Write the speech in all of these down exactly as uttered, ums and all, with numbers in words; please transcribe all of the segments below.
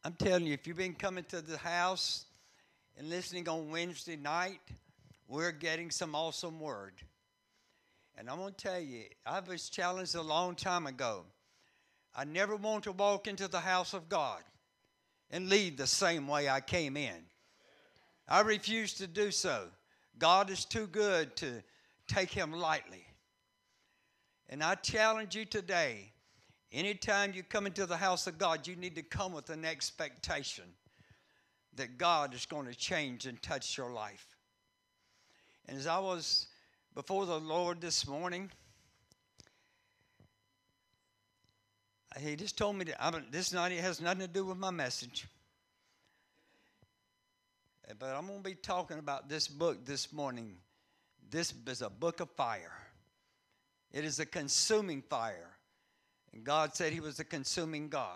I'm telling you, if you've been coming to the house and listening on Wednesday night, we're getting some awesome word. And I'm going to tell you, I was challenged a long time ago. I never want to walk into the house of God and leave the same way I came in. I refuse to do so. God is too good to take him lightly. And I challenge you today, anytime you come into the house of God, you need to come with an expectation that God is going to change and touch your life. And as I was before the Lord this morning, he just told me that I'm, this night it has nothing to do with my message. But I'm going to be talking about this book this morning. This is a book of fire. It is a consuming fire. And God said he was a consuming God.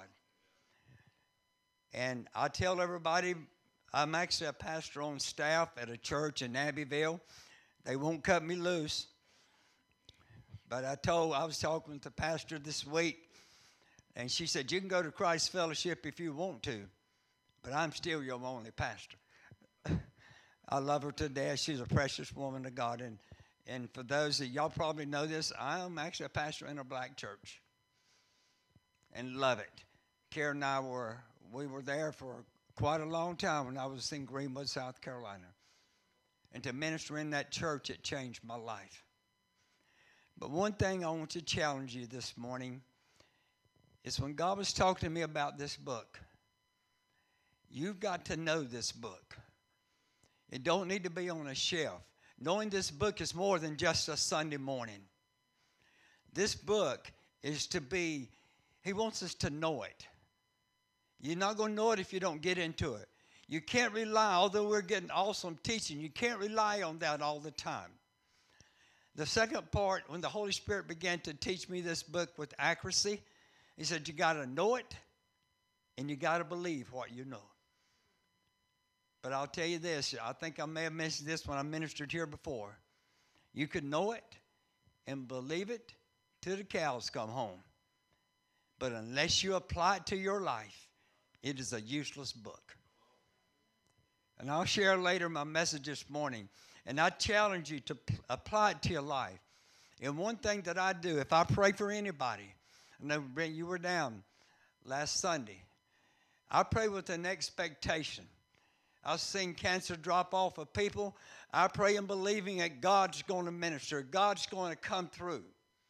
And I tell everybody, I'm actually a pastor on staff at a church in Abbeville. They won't cut me loose. But I told, I was talking with the pastor this week, and she said, you can go to Christ Fellowship if you want to, but I'm still your only pastor. I love her to death. She's a precious woman of God. And, and for those that y'all probably know this, I'm actually a pastor in a black church. And love it. Karen and I were, we were there for quite a long time when I was in Greenwood, South Carolina. And to minister in that church, it changed my life. But one thing I want to challenge you this morning is when God was talking to me about this book, you've got to know this book. It don't need to be on a shelf. Knowing this book is more than just a Sunday morning. This book is to be, he wants us to know it. You're not going to know it if you don't get into it. You can't rely, although we're getting awesome teaching, you can't rely on that all the time. The second part, when the Holy Spirit began to teach me this book with accuracy, he said, you got to know it and you got to believe what you know. But I'll tell you this, I think I may have mentioned this when I ministered here before. You could know it and believe it till the cows come home. But unless you apply it to your life, it is a useless book. And I'll share later my message this morning. And I challenge you to p- apply it to your life. And one thing that I do, if I pray for anybody, I know Brent, you were down last Sunday. I pray with an expectation. I've seen cancer drop off of people. I pray and believing that God's going to minister. God's going to come through.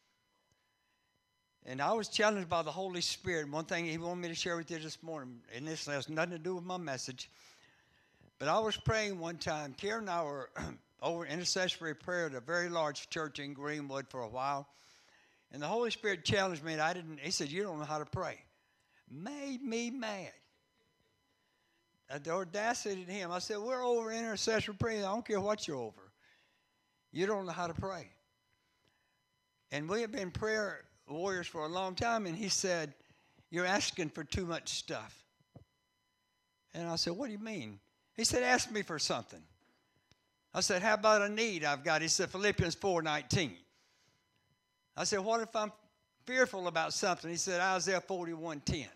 And I was challenged by the Holy Spirit. One thing he wanted me to share with you this morning, and this has nothing to do with my message. But I was praying one time. Karen and I were over intercessory prayer at a very large church in Greenwood for a while. And the Holy Spirit challenged me, and I didn't. He said, you don't know how to pray. Made me mad. The audacity to him. I said, we're over intercessory prayer. I don't care what you're over. You don't know how to pray. And we have been prayer warriors for a long time, and he said, you're asking for too much stuff. And I said, what do you mean? He said, ask me for something. I said, how about a need I've got? He said, Philippians four nineteen. I said, what if I'm fearful about something? He said, Isaiah forty-one ten.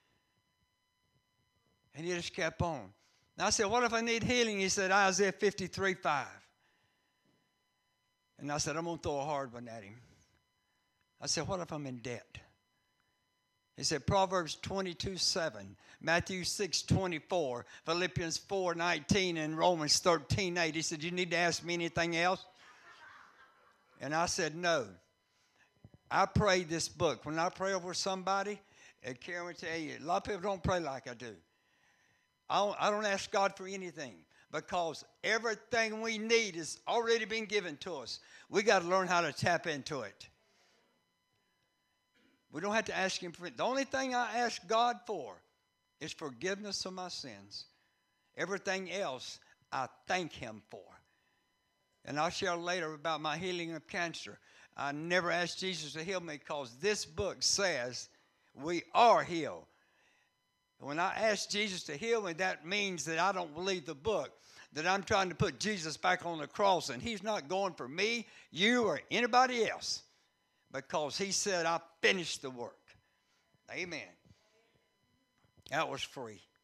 And he just kept on. And I said, what if I need healing? He said, Isaiah fifty-three five. And I said, I'm going to throw a hard one at him. I said, what if I'm in debt? He said, Proverbs twenty-two seven, Matthew six twenty-four, Philippians four nineteen, and Romans thirteen eight. He said, you need to ask me anything else? And I said, no. I pray this book. When I pray over somebody, and Karen will tell you, a lot of people don't pray like I do. I don't, I don't ask God for anything because everything we need has already been given to us. We got to learn how to tap into it. We don't have to ask him for it. The only thing I ask God for is forgiveness of my sins. Everything else I thank him for. And I'll share later about my healing of cancer. I never asked Jesus to heal me because this book says we are healed. When I ask Jesus to heal me, that means that I don't believe the book, that I'm trying to put Jesus back on the cross, and he's not going for me, you, or anybody else, because he said, I finished the work. Amen. That was free.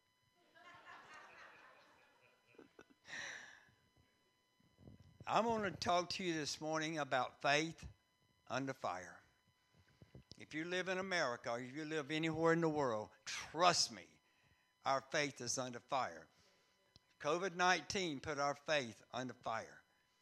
I'm going to talk to you this morning about faith under fire. If you live in America or if you live anywhere in the world, trust me, our faith is under fire. covid nineteen put our faith under fire.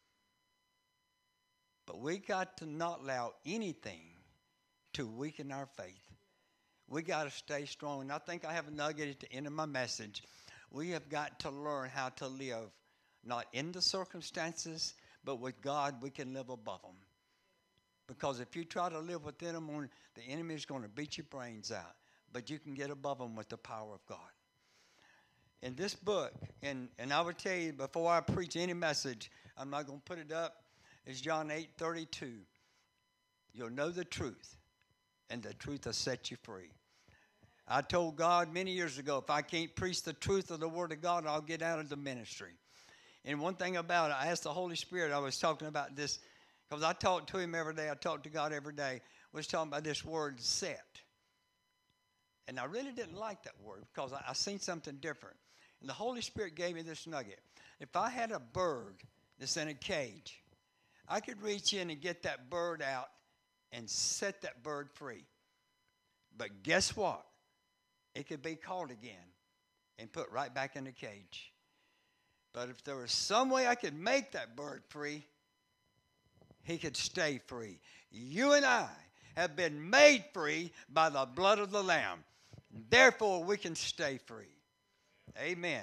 But we got to not allow anything to weaken our faith. We got to stay strong. And I think I have a nugget at the end of my message. We have got to learn how to live not in the circumstances, but with God, we can live above them. Because if you try to live within them, the enemy is going to beat your brains out. But you can get above them with the power of God. In this book, and, and I would tell you before I preach any message, I'm not going to put it up, it's John eight thirty-two. You'll know the truth, and the truth will set you free. I told God many years ago, if I can't preach the truth of the Word of God, I'll get out of the ministry. And one thing about it, I asked the Holy Spirit, I was talking about this, because I talk to Him every day, I talk to God every day, I was talking about this word set. And I really didn't like that word, because I, I seen something different. And the Holy Spirit gave me this nugget. If I had a bird that's in a cage, I could reach in and get that bird out and set that bird free. But guess what? It could be caught again and put right back in the cage. But if there was some way I could make that bird free, he could stay free. You and I have been made free by the blood of the Lamb. Therefore, we can stay free. Amen.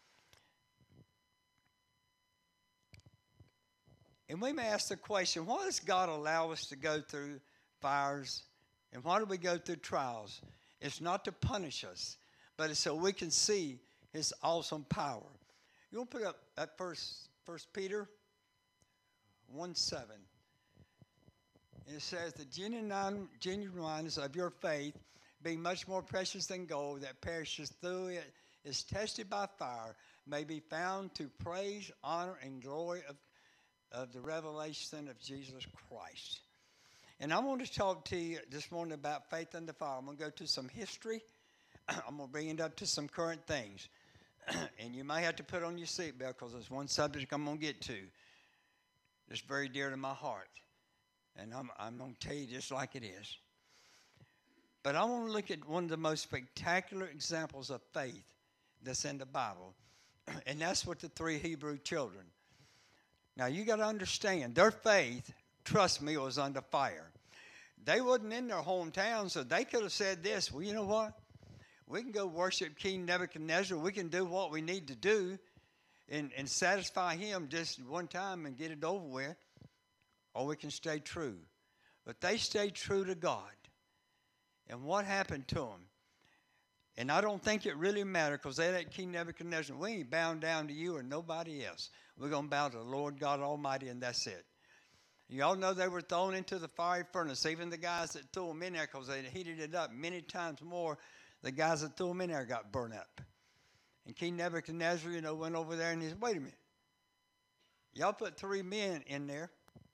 And we may ask the question, why does God allow us to go through fires? And why do we go through trials? It's not to punish us, but it's so we can see His awesome power. You want to put up that first, First Peter one seven. It says, the genuine, genuineness of your faith, being much more precious than gold that perishes through it, is tested by fire, may be found to praise, honor, and glory of, of the revelation of Jesus Christ. And I want to talk to you this morning about faith under fire. I'm going to go to some history. I'm going to bring it up to some current things. And you may have to put on your seatbelt because there's one subject I'm going to get to that's very dear to my heart. And I'm, I'm going to tell you just like it is. But I want to look at one of the most spectacular examples of faith that's in the Bible. And that's with the three Hebrew children. Now, you got to understand, their faith, trust me, was under fire. They wasn't in their hometown, so they could have said this, well, you know what? We can go worship King Nebuchadnezzar. We can do what we need to do and, and satisfy him just one time and get it over with. Or we can stay true. But they stayed true to God. And what happened to them? And I don't think it really mattered because they let King Nebuchadnezzar, we ain't bound down to you or nobody else. We're going to bow to the Lord God Almighty, and that's it. Y'all know they were thrown into the fiery furnace. Even the guys that threw them in there, because they heated it up many times more, the guys that threw them in there got burned up. And King Nebuchadnezzar, you know, went over there and he said, wait a minute. Y'all put three men in there.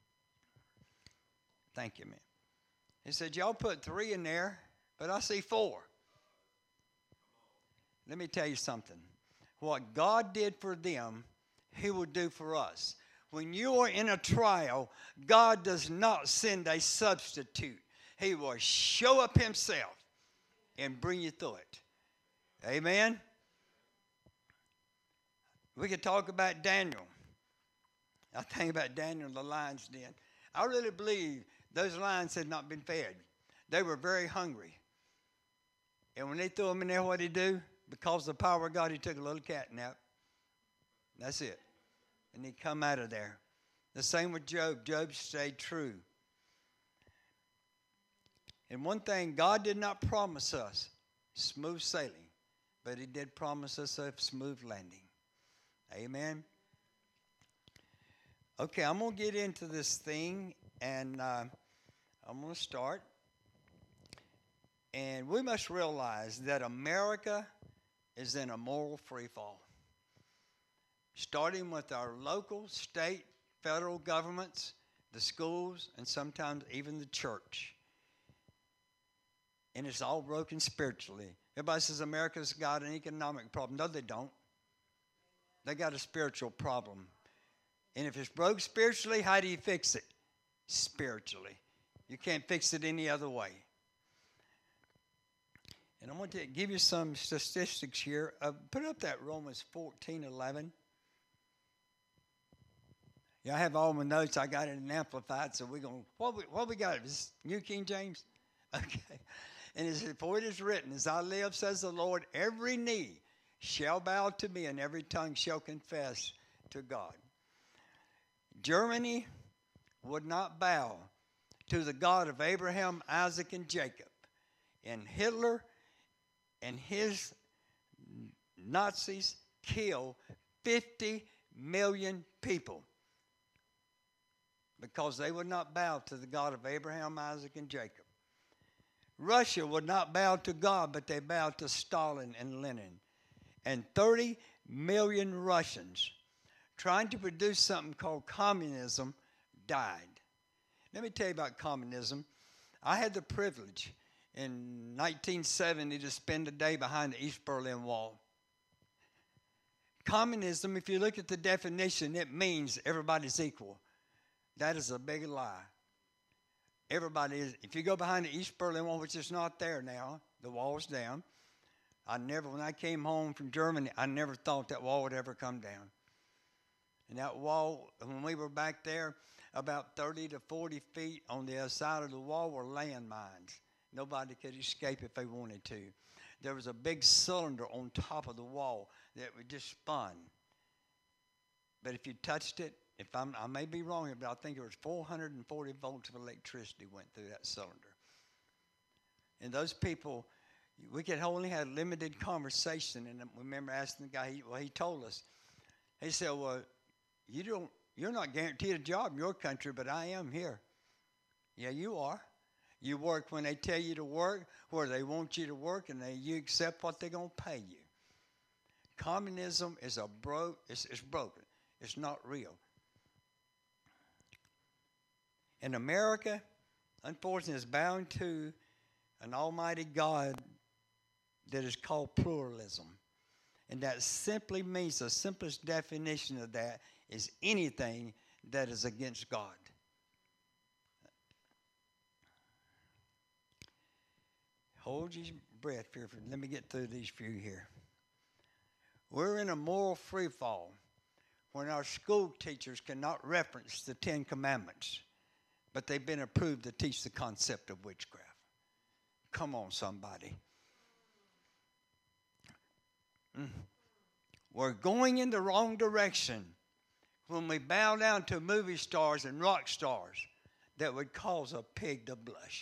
Thank you, man. He said, y'all put three in there, but I see four. Let me tell you something. What God did for them, He will do for us. When you are in a trial, God does not send a substitute. He will show up Himself and bring you through it. Amen? We could talk about Daniel. I think about Daniel in the lion's den. I really believe those lions had not been fed. They were very hungry. And when they threw them in there, what did He do? Because of the power of God, He took a little cat nap. That's it. And He come out of there. The same with Job. Job stayed true. And one thing, God did not promise us smooth sailing, but He did promise us a smooth landing. Amen. Okay, I'm going to get into this thing, and uh, I'm going to start. And we must realize that America is in a moral free fall. Starting with our local, state, federal governments, the schools, and sometimes even the church. And it's all broken spiritually. Everybody says America's got an economic problem. No, they don't. They got a spiritual problem. And if it's broke spiritually, how do you fix it? Spiritually. You can't fix it any other way. And I'm going to give you some statistics here. Uh, put up that Romans fourteen eleven. Yeah, I have all my notes. I got it in Amplified, so we're going to, what we, what we got? Is this New King James? Okay. And it says, for it is written, as I live, says the Lord, every knee shall bow to me, and every tongue shall confess to God. Germany would not bow to the God of Abraham, Isaac, and Jacob. And Hitler and his Nazis killed fifty million people because they would not bow to the God of Abraham, Isaac, and Jacob. Russia would not bow to God, but they bowed to Stalin and Lenin. And thirty million Russians, trying to produce something called communism, died. Let me tell you about communism. I had the privilege in nineteen seventy to spend a day behind the East Berlin Wall. Communism, if you look at the definition, it means everybody's equal. That is a big lie. Everybody is. If you go behind the East Berlin Wall, which is not there now, the wall's down. I never, when I came home from Germany, I never thought that wall would ever come down. And that wall, when we were back there, about thirty to forty feet on the other side of the wall were landmines. Nobody could escape if they wanted to. There was a big cylinder on top of the wall that would just spun. But if you touched it, if I'm, I may be wrong here, but I think it was four hundred forty volts of electricity went through that cylinder. And those people, we could only have limited conversation. And I remember asking the guy, he, well, he told us, he said, well, you don't, you're not guaranteed a job in your country, but I am here. Yeah, you are. You work when they tell you to work, where they want you to work, and they, you accept what they're going to pay you. Communism is a bro, it's, it's broken. It's not real. And America, unfortunately, is bound to an almighty God that is called pluralism. And that simply means, the simplest definition of that is anything that is against God. Hold your breath here. For, let me get through these few here. We're in a moral free fall when our school teachers cannot reference the Ten Commandments, but they've been approved to teach the concept of witchcraft. Come on, somebody. Mm. We're going in the wrong direction when we bow down to movie stars and rock stars that would cause a pig to blush.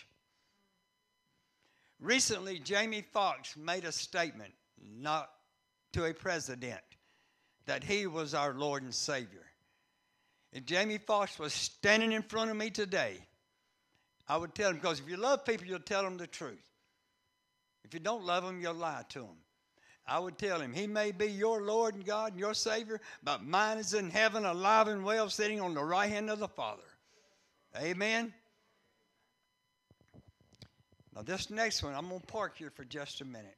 Recently, Jamie Foxx made a statement, not to a president, that he was our Lord and Savior. If Jamie Foxx was standing in front of me today, I would tell him, because if you love people, you'll tell them the truth. If you don't love them, you'll lie to them. I would tell him, he may be your Lord and God and your Savior, but mine is in heaven, alive and well, sitting on the right hand of the Father. Amen? Now this next one, I'm going to park here for just a minute.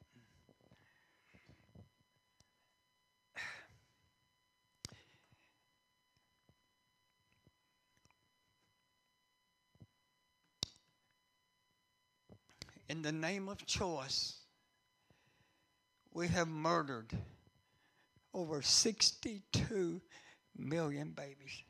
In the name of choice, we have murdered over sixty-two million babies.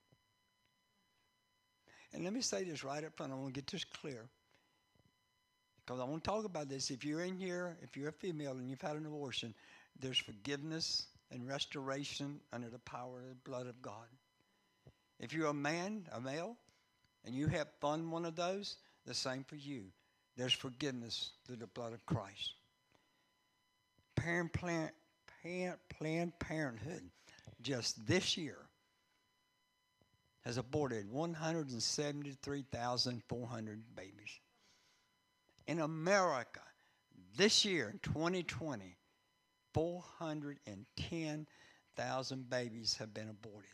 And let me say this right up front. I want to get this clear, because I want to talk about this. If you're in here, if you're a female and you've had an abortion, there's forgiveness and restoration under the power of the blood of God. If you're a man, a male, and you have fun one of those, the same for you. There's forgiveness through the blood of Christ. Parent, Planned, Planned Parenthood just this year has aborted one hundred seventy-three thousand four hundred babies. In America, this year, in twenty twenty, four hundred ten thousand babies have been aborted.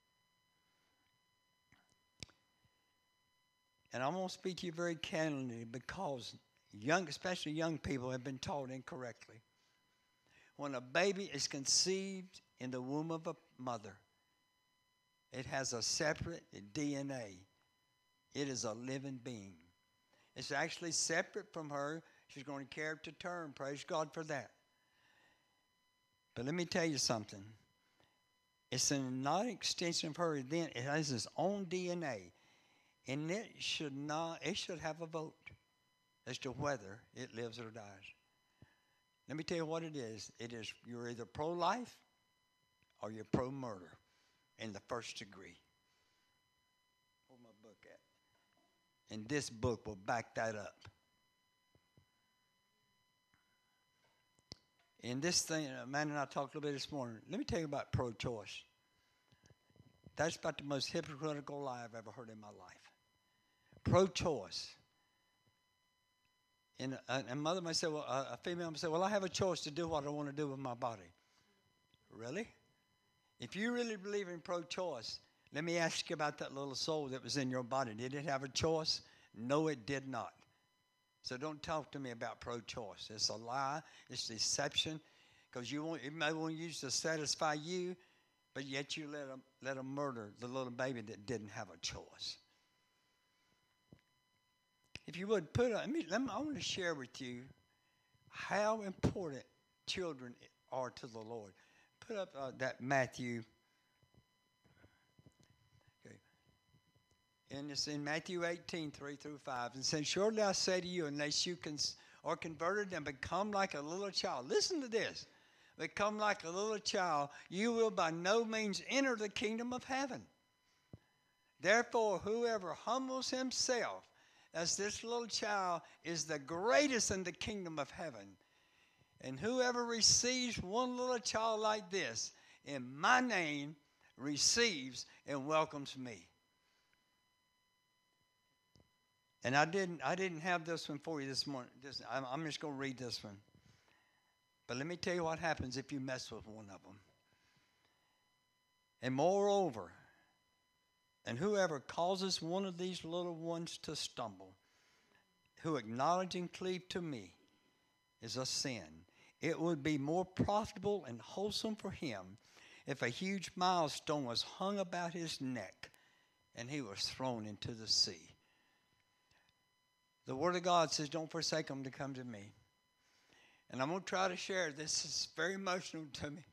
And I'm going to speak to you very candidly, because young, especially young people, have been taught incorrectly. When a baby is conceived in the womb of a mother, It has a separate D N A. It is a living being. It's actually separate from her. She's going to carry it to term. Praise God for that. But let me tell you something. It's a not extension of her. Then it has its own D N A, and it should not. It should have a vote as to whether it lives or dies. Let me tell you what it is. It is you're either pro-life or you're pro-murder in the first degree. Where's my book at? And this book will back that up. In this thing, Amanda and I talked a little bit this morning. Let me tell you about pro-choice. That's about the most hypocritical lie I've ever heard in my life. Pro-choice. And a, a mother might say, well, a, a female might say, well, I have a choice to do what I want to do with my body. Really? If you really believe in pro-choice, let me ask you about that little soul that was in your body. Did it have a choice? No, it did not. So don't talk to me about pro-choice. It's a lie. It's deception. Because you want, you may want to use to satisfy you, but yet you let them, let them murder the little baby that didn't have a choice. If you would put, let me, let me, I want to share with you how important children are to the Lord. Put up uh, that Matthew. Okay. And it's in Matthew eighteen, three through five. And it says, surely I say to you, unless you can, are converted and become like a little child. Listen to this. Become like a little child, you will by no means enter the kingdom of heaven. Therefore, whoever humbles himself as this little child is the greatest in the kingdom of heaven. And whoever receives one little child like this in my name receives and welcomes me. And I didn't I didn't have this one for you this morning. This, I'm, I'm just going to read this one. But let me tell you what happens if you mess with one of them. And moreover, and whoever causes one of these little ones to stumble, who acknowledge and cleave to me, is a sin. It would be more profitable and wholesome for him if a huge millstone was hung about his neck and he was thrown into the sea. The Word of God says, don't forsake them to come to me. And I'm going to try to share. This is very emotional to me.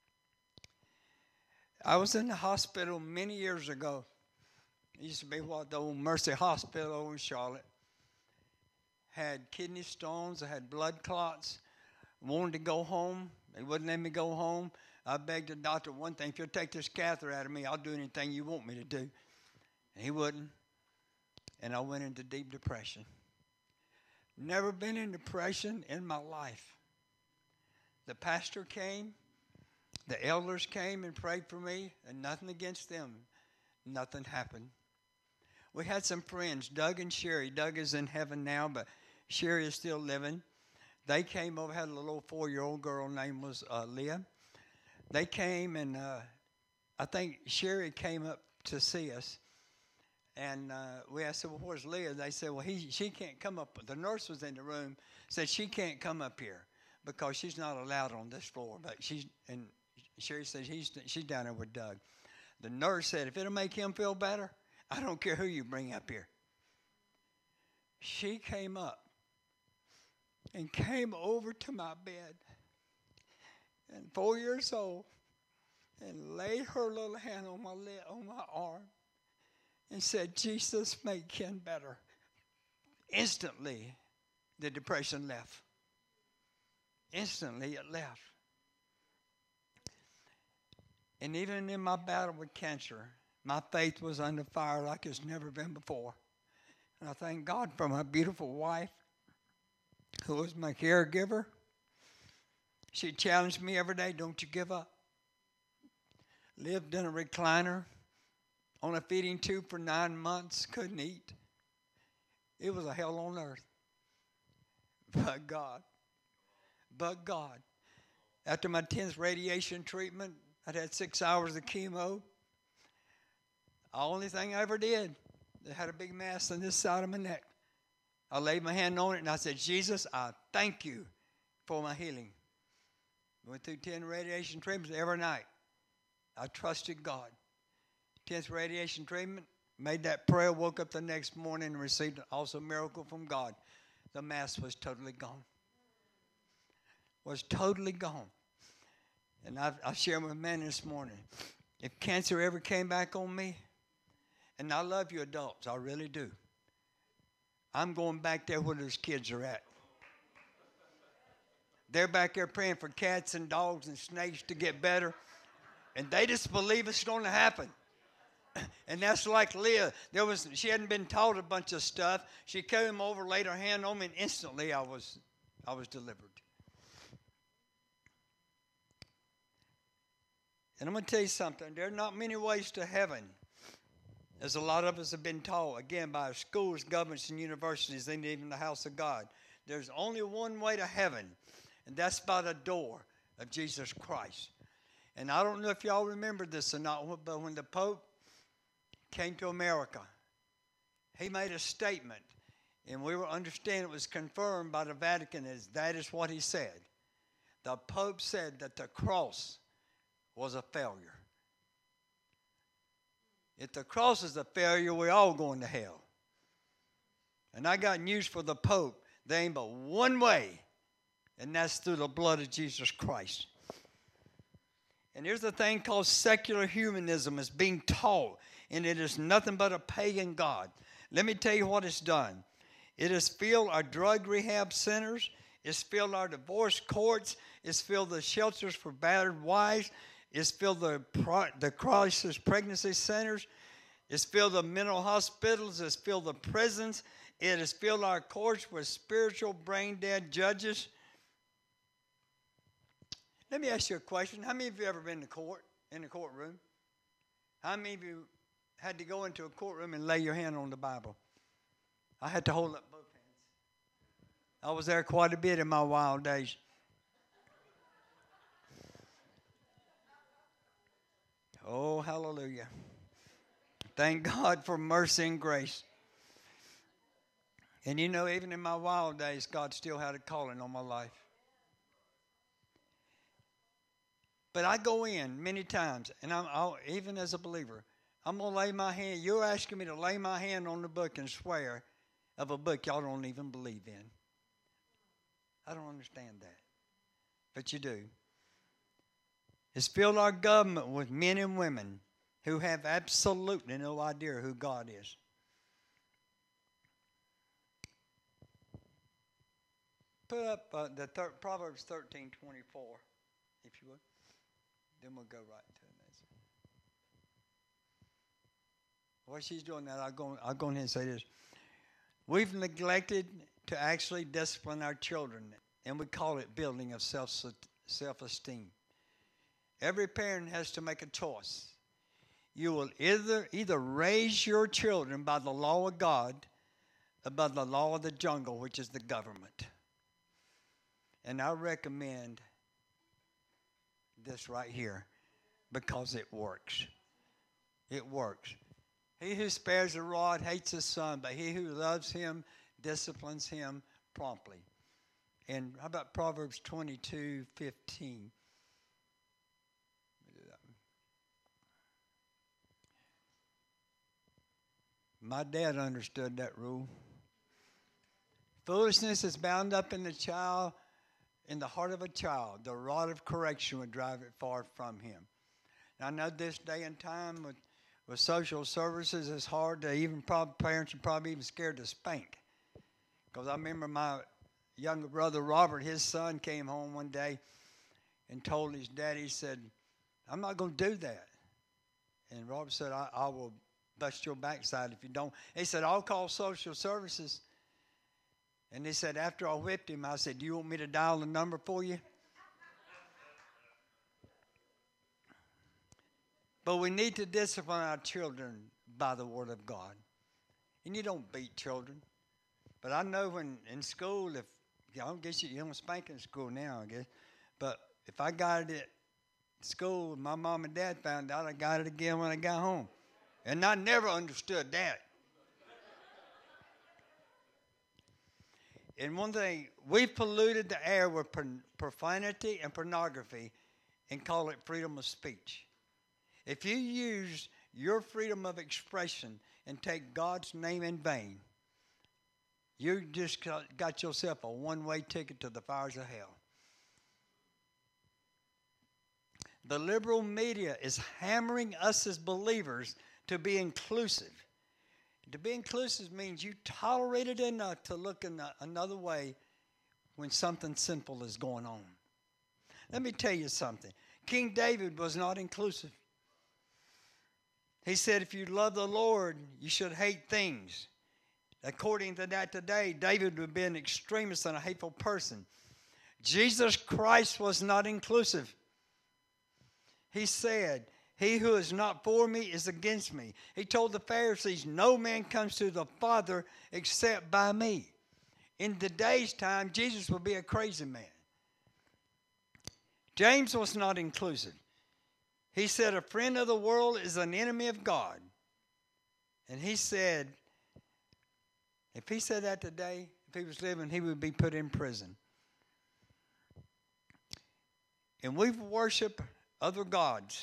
I was in the hospital many years ago. It used to be what, the old Mercy Hospital over in Charlotte. Had kidney stones. I had blood clots. Wanted to go home. They wouldn't let me go home. I begged the doctor one thing. If you'll take this catheter out of me, I'll do anything you want me to do. And he wouldn't. And I went into deep depression. Never been in depression in my life. The pastor came. The elders came and prayed for me. And nothing against them. Nothing happened. We had some friends, Doug and Sherry. Doug is in heaven now, but Sherry is still living. They came over, had a little four-year-old girl named was uh, Leah. They came, and uh, I think Sherry came up to see us. And uh, we asked, well, where's Leah? They said, well, he, she can't come up. The nurse was in the room, said she can't come up here because she's not allowed on this floor. But she's, and Sherry said he's, she's down there with Doug. The nurse said, if it'll make him feel better, I don't care who you bring up here. She came up and came over to my bed, and four years old, and laid her little hand on my leg, on my arm, and said, Jesus, make Ken better. Instantly, the depression left. Instantly, it left. And even in my battle with cancer, my faith was under fire like it's never been before. And I thank God for my beautiful wife, who was my caregiver. She challenged me every day, don't you give up. Lived in a recliner on a feeding tube for nine months, couldn't eat. It was a hell on earth. But God, but God. After my tenth radiation treatment, I'd had six hours of chemo. The only thing I ever did, they had a big mass on this side of my neck. I laid my hand on it and I said, Jesus, I thank you for my healing. Went through ten radiation treatments every night. I trusted God. tenth radiation treatment, made that prayer, woke up the next morning and received an awesome miracle from God. The mass was totally gone. Was totally gone. And I've, I shared with men this morning, if cancer ever came back on me, and I love you adults, I really do. I'm going back there where those kids are at. They're back there praying for cats and dogs and snakes to get better. And they just believe it's going to happen. And that's like Leah. There was, she hadn't been taught a bunch of stuff. She came over, laid her hand on me, and instantly I was, I was delivered. And I'm going to tell you something. There are not many ways to heaven, as a lot of us have been taught, again, by schools, governments, and universities, and even the house of God. There's only one way to heaven, and that's by the door of Jesus Christ. And I don't know if y'all remember this or not, but when the Pope came to America, he made a statement, and we were understanding it was confirmed by the Vatican as that is what he said. The Pope said that the cross was a failure. If the cross is a failure, we're all going to hell. And I got news for the Pope. There ain't but one way, and that's through the blood of Jesus Christ. And here's the thing called secular humanism is being taught, and it is nothing but a pagan god. Let me tell you what it's done. It has filled our drug rehab centers. It's filled our divorce courts. It's filled the shelters for battered wives. It's filled the, the crisis pregnancy centers. It's filled the mental hospitals. It's filled the prisons. It has filled our courts with spiritual brain-dead judges. Let me ask you a question. How many of you ever been to court, in the courtroom? How many of you had to go into a courtroom and lay your hand on the Bible? I had to hold up both hands. I was there quite a bit in my wild days. Oh, hallelujah. Thank God for mercy and grace. And you know, even in my wild days, God still had a calling on my life. But I go in many times, and I'm I'll, even as a believer, I'm going to lay my hand. You're asking me to lay my hand on the book and swear of a book y'all don't even believe in. I don't understand that. But you do. It's filled our government with men and women who have absolutely no idea who God is. Put up uh, the thir- Proverbs thirteen twenty-four, if you would. Then we'll go right to this. While she's doing that, I'll go, I'll go ahead and say this. We've neglected to actually discipline our children, and we call it building of self, self-esteem. Every parent has to make a choice. You will either, either raise your children by the law of God or by the law of the jungle, which is the government. And I recommend this right here because it works. It works. He who spares the rod hates his son, but he who loves him disciplines him promptly. And how about Proverbs twenty-two fifteen? My dad understood that rule. Foolishness is bound up in the child, in the heart of a child. The rod of correction would drive it far from him. Now, I know this day and time with, with social services, it's hard to even, probably, parents are probably even scared to spank. Because I remember my younger brother Robert, his son came home one day and told his daddy, he said, I'm not going to do that. And Robert said, I, I will bust your backside if you don't. He said, I'll call social services. And he said, after I whipped him, I said, do you want me to dial the number for you? But we need to discipline our children by the Word of God. And you don't beat children. But I know when in school, if I don't guess you, you don't spank in school now, I guess. But if I got it at school, my mom and dad found out, I got it again when I got home. And I never understood that. And one thing, we've polluted the air with profanity and pornography and call it freedom of speech. If you use your freedom of expression and take God's name in vain, you just got yourself a one-way ticket to the fires of hell. The liberal media is hammering us as believers to be inclusive. To be inclusive means you tolerate it enough to look in a, another way when something simple is going on. Let me tell you something. King David was not inclusive. He said, if you love the Lord, you should hate things. According to that today, David would be an extremist and a hateful person. Jesus Christ was not inclusive. He said, he who is not for me is against me. He told the Pharisees, no man comes to the Father except by me. In today's time, Jesus would be a crazy man. James was not inclusive. He said, a friend of the world is an enemy of God. And he said, if he said that today, if he was living, he would be put in prison. And we've worshiped other gods,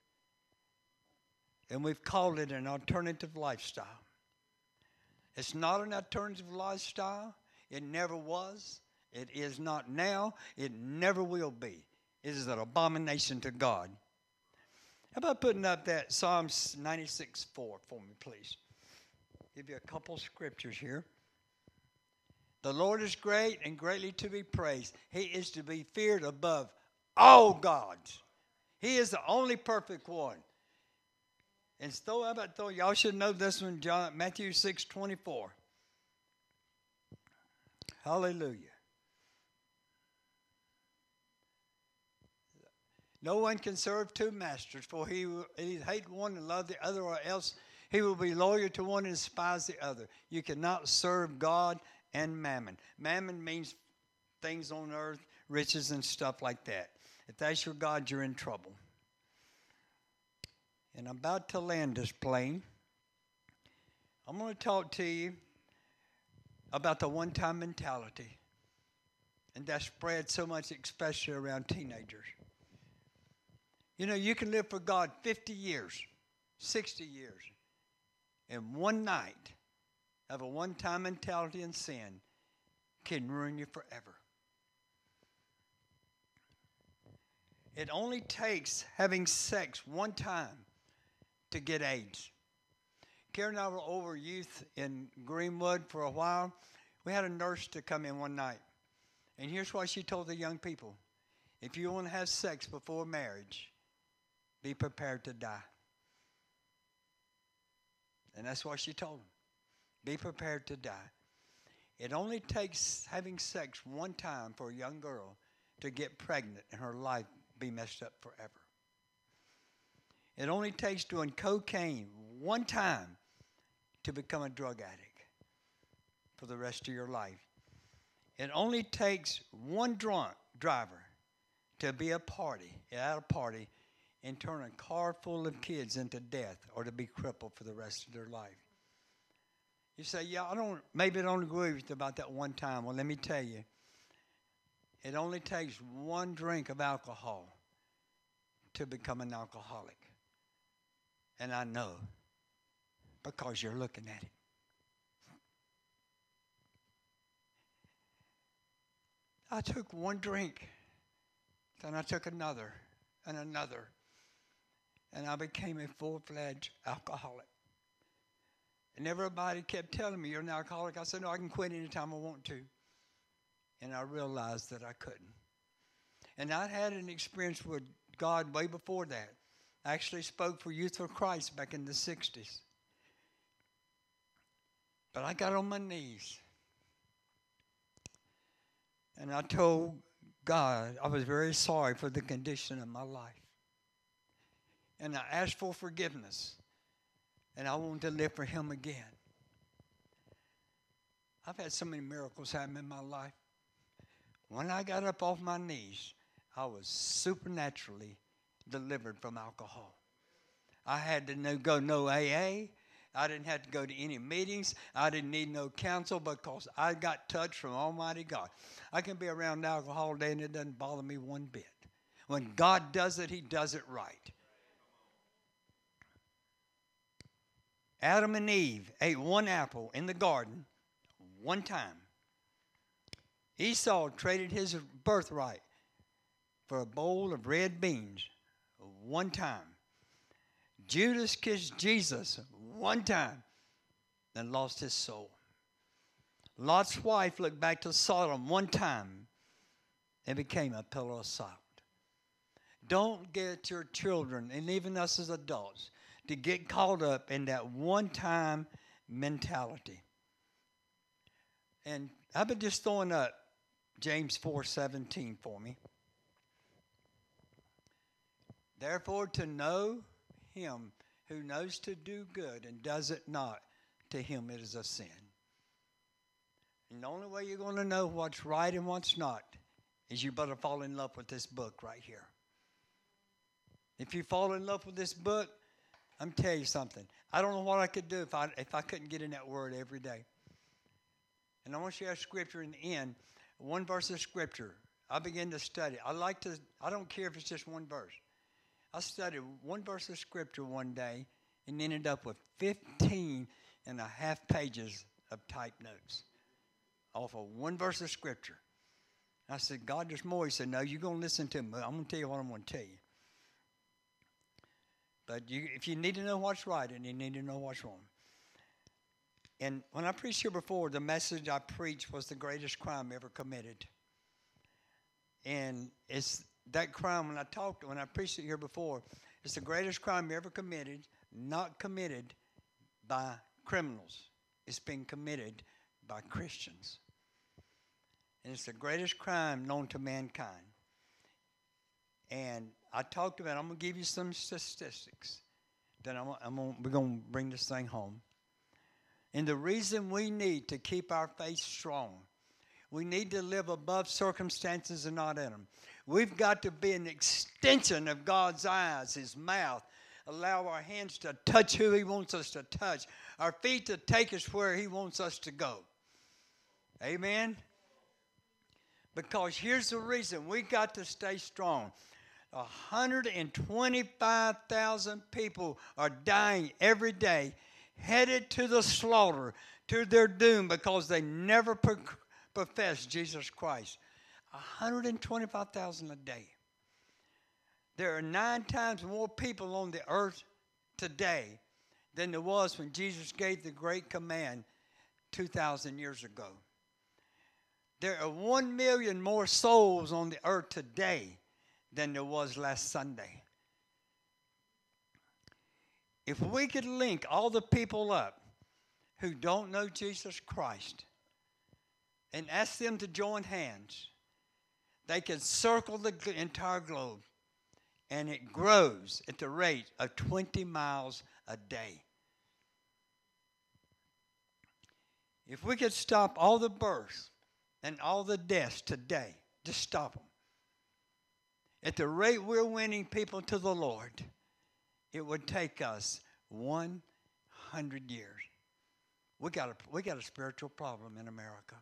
and we've called it an alternative lifestyle. It's not an alternative lifestyle. It never was. It is not now. It never will be. It is an abomination to God. How about putting up that Psalms ninety-six four for me, please? Give you a couple scriptures here. The Lord is great and greatly to be praised. He is to be feared above all gods. He is the only perfect one. And so, how about though? Y'all should know this one, John, Matthew six twenty-four. Hallelujah. No one can serve two masters, for he will either hate one and love the other, or else he will be loyal to one and despise the other. You cannot serve God and mammon. Mammon means things on earth, riches and stuff like that. If that's your God, you're in trouble. And I'm about to land this plane. I'm going to talk to you about the one-time mentality. And that spread so much, especially around teenagers. You know, you can live for God fifty years, sixty years, and one night of a one-time mentality and sin can ruin you forever. It only takes having sex one time to get AIDS. Karen and I were over youth in Greenwood for a while. We had a nurse to come in one night. And here's what she told the young people. If you want to have sex before marriage, be prepared to die. And that's what she told them. Be prepared to die. It only takes having sex one time for a young girl to get pregnant and her life be messed up forever. It only takes doing cocaine one time to become a drug addict for the rest of your life. It only takes one drunk driver to be a party, at a party, and turn a car full of kids into death or to be crippled for the rest of their life. You say, yeah, I don't, maybe I don't agree with you about that one time. Well, let me tell you, it only takes one drink of alcohol to become an alcoholic. And I know, because you're looking at it. I took one drink, then I took another and another, and I became a full-fledged alcoholic. And everybody kept telling me, you're an alcoholic. I said, no, I can quit anytime I want to. And I realized that I couldn't. And I had an experience with God way before that. I actually spoke for Youth for Christ back in the sixties. But I got on my knees. And I told God I was very sorry for the condition of my life. And I asked for forgiveness. And I wanted to live for Him again. I've had so many miracles happen in my life. When I got up off my knees, I was supernaturally delivered from alcohol. I had to no, go no A A. I didn't have to go to any meetings. I didn't need no counsel because I got touched from Almighty God. I can be around alcohol all day and it doesn't bother me one bit. When God does it, He does it right. Adam and Eve ate one apple in the garden one time. Esau traded his birthright for a bowl of red beans one time. Judas kissed Jesus one time and lost his soul. Lot's wife looked back to Sodom one time and became a pillar of salt. Don't get your children, and even us as adults, to get caught up in that one-time mentality. And I've been just throwing up James four seventeen for me. Therefore, to know him who knows to do good and does it not, to him it is a sin. And the only way you're going to know what's right and what's not is you better fall in love with this book right here. If you fall in love with this book, I'm telling you something. I don't know what I could do if I if I couldn't get in that word every day. And I want to share a scripture in the end, one verse of scripture. I began to study. I like to, I don't care if it's just one verse. I studied one verse of scripture one day and ended up with fifteen and a half pages of typed notes off of one verse of scripture. I said, God, there's more. He said, no, you're going to listen to me. I'm going to tell you what I'm going to tell you. But you, if you need to know what's right, and you need to know what's wrong. And when I preached here before, the message I preached was the greatest crime ever committed. And it's that crime, when I talked, when I preached it here before, it's the greatest crime ever committed, not committed by criminals. It's been committed by Christians. And it's the greatest crime known to mankind. And I talked about, I'm going to give you some statistics. Then I'm, I'm gonna, we're going to bring this thing home. And the reason we need to keep our faith strong, we need to live above circumstances and not in them. We've got to be an extension of God's eyes, his mouth. Allow our hands to touch who he wants us to touch. Our feet to take us where he wants us to go. Amen? Because here's the reason we got to stay strong. one hundred twenty-five thousand people are dying every day, headed to the slaughter, to their doom, because they never pro- professed Jesus Christ. one hundred twenty-five thousand a day. There are nine times more people on the earth today than there was when Jesus gave the great command two thousand years ago. There are one million more souls on the earth today than there was last Sunday. If we could link all the people up who don't know Jesus Christ and ask them to join hands, they could circle the entire globe, and it grows at the rate of twenty miles a day. If we could stop all the births and all the deaths today, just stop them. At the rate we're winning people to the Lord, it would take us one hundred years. We got a, we got a spiritual problem in America.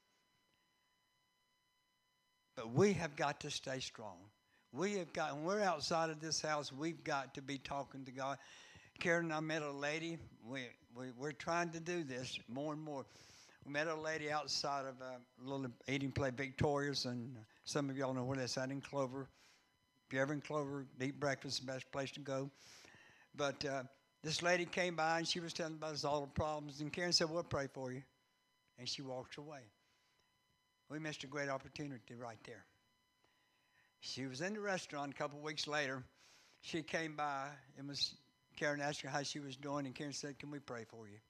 But we have got to stay strong. We have got, when we're outside of this house, we've got to be talking to God. Karen and I met a lady. We, we, we're trying to do this more and more. We met a lady outside of a little eating place, Victoria's, and some of y'all know where that's at in Clover. If you're ever in Clover, eat breakfast is the best place to go. But uh, this lady came by, and she was telling about us all the problems. And Karen said, we'll pray for you. And she walked away. We missed a great opportunity right there. She was in the restaurant a couple weeks later. She came by, and was Karen asked her how she was doing, and Karen said, can we pray for you?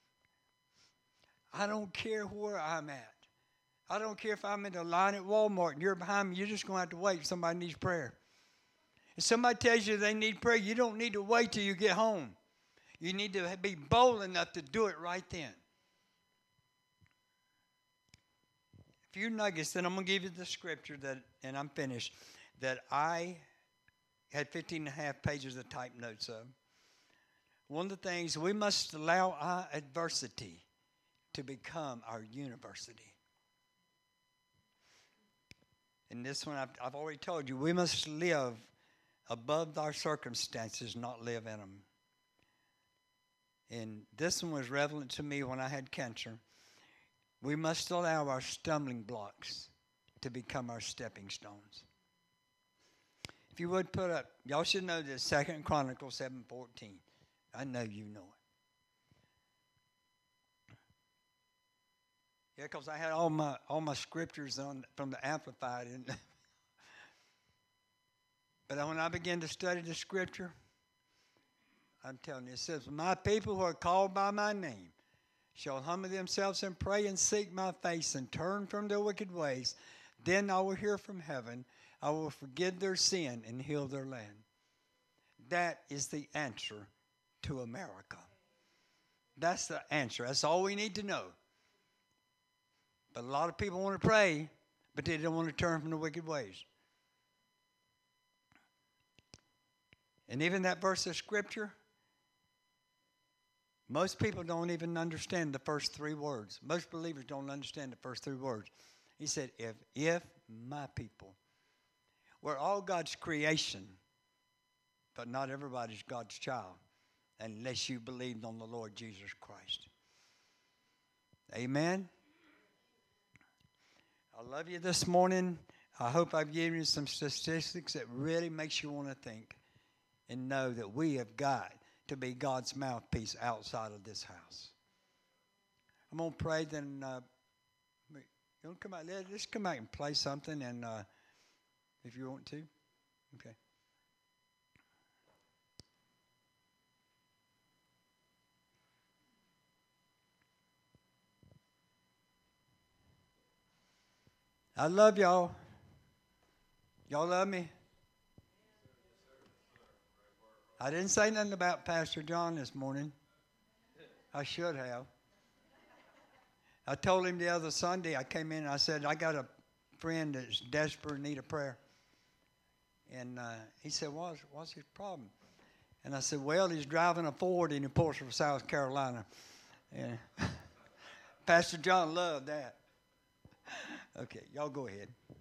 I don't care where I'm at. I don't care if I'm in the line at Walmart and you're behind me. You're just going to have to wait if somebody needs prayer. If somebody tells you they need prayer, you don't need to wait till you get home. You need to be bold enough to do it right then. A few nuggets, then I'm going to give you the scripture, that, and I'm finished, that I had fifteen and a half pages of type notes of. One of the things, we must allow our adversity to become our university. And this one, I've, I've already told you, we must live above our circumstances, not live in them. And this one was relevant to me when I had cancer. We must allow our stumbling blocks to become our stepping stones. If you would put up, y'all should know this, Second Chronicles seven fourteen. I know you know it. Yeah, because I had all my all my scriptures on from the Amplified. And but when I began to study the scripture, I'm telling you, it says, my people who are called by my name shall humble themselves and pray and seek my face and turn from their wicked ways. Then I will hear from heaven. I will forgive their sin and heal their land. That is the answer to America. That's the answer. That's all we need to know. But a lot of people want to pray, but they don't want to turn from the wicked ways. And even that verse of Scripture, most people don't even understand the first three words. Most believers don't understand the first three words. He said, if, if my people. We're all God's creation, but not everybody's God's child unless you believed on the Lord Jesus Christ. Amen. I love you this morning. I hope I've given you some statistics that really makes you want to think and know that we have got to be God's mouthpiece outside of this house. I'm going to pray, then uh, you want to come out? Let's come out and play something, and uh, if you want to. Okay. I love y'all. Y'all love me? I didn't say nothing about Pastor John this morning. I should have. I told him the other Sunday, I came in and I said, I got a friend that's desperate in need of prayer. And uh, he said, what's, what's his problem? And I said, well, he's driving a Ford in Portsmouth, South Carolina. And Pastor John loved that. Okay, y'all go ahead.